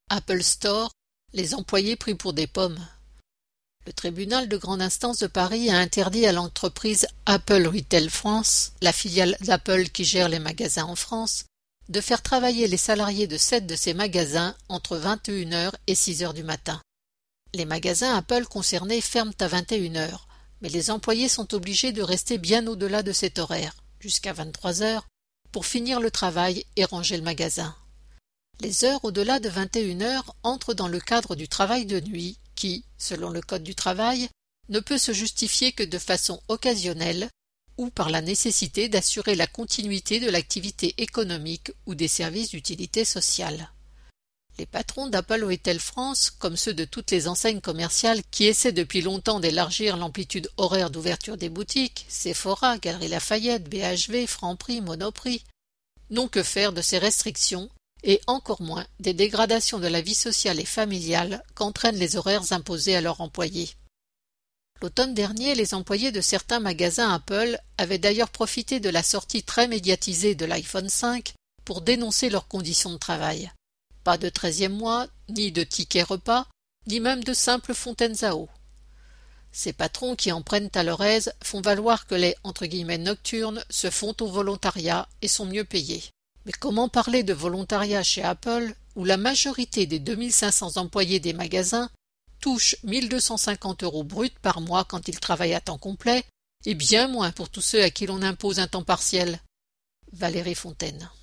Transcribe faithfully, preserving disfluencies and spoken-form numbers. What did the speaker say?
Apple Store, les employés pris pour des pommes. Le tribunal de grande instance de Paris a interdit à l'entreprise Apple Retail France, la filiale d'Apple qui gère les magasins en France, de faire travailler les salariés de sept de ces magasins entre vingt et une heures et six heures du matin. Les magasins Apple concernés ferment à vingt et une heures, mais les employés sont obligés de rester bien au-delà de cet horaire, jusqu'à vingt-trois heures, pour finir le travail et ranger le magasin. Les heures au-delà de vingt et une heures entrent dans le cadre du travail de nuit qui, selon le Code du travail, ne peut se justifier que de façon occasionnelle ou par la nécessité d'assurer la continuité de l'activité économique ou des services d'utilité sociale. Les patrons d'Apple Retail France, comme ceux de toutes les enseignes commerciales qui essaient depuis longtemps d'élargir l'amplitude horaire d'ouverture des boutiques, Sephora, Galeries Lafayette, B H V, Franprix, Monoprix, n'ont que faire de ces restrictions et encore moins des dégradations de la vie sociale et familiale qu'entraînent les horaires imposés à leurs employés. L'automne dernier, les employés de certains magasins Apple avaient d'ailleurs profité de la sortie très médiatisée de l'iPhone cinq pour dénoncer leurs conditions de travail. Pas de treizième mois, ni de tickets repas, ni même de simples fontaines à eau. Ces patrons qui en prennent à leur aise font valoir que les entre guillemets nocturnes se font au volontariat et sont mieux payés. Mais comment parler de volontariat chez Apple, où la majorité des deux mille cinq cents employés des magasins touchent mille deux cent cinquante euros bruts par mois quand ils travaillent à temps complet, et bien moins pour tous ceux à qui l'on impose un temps partiel? Valérie Fontaine.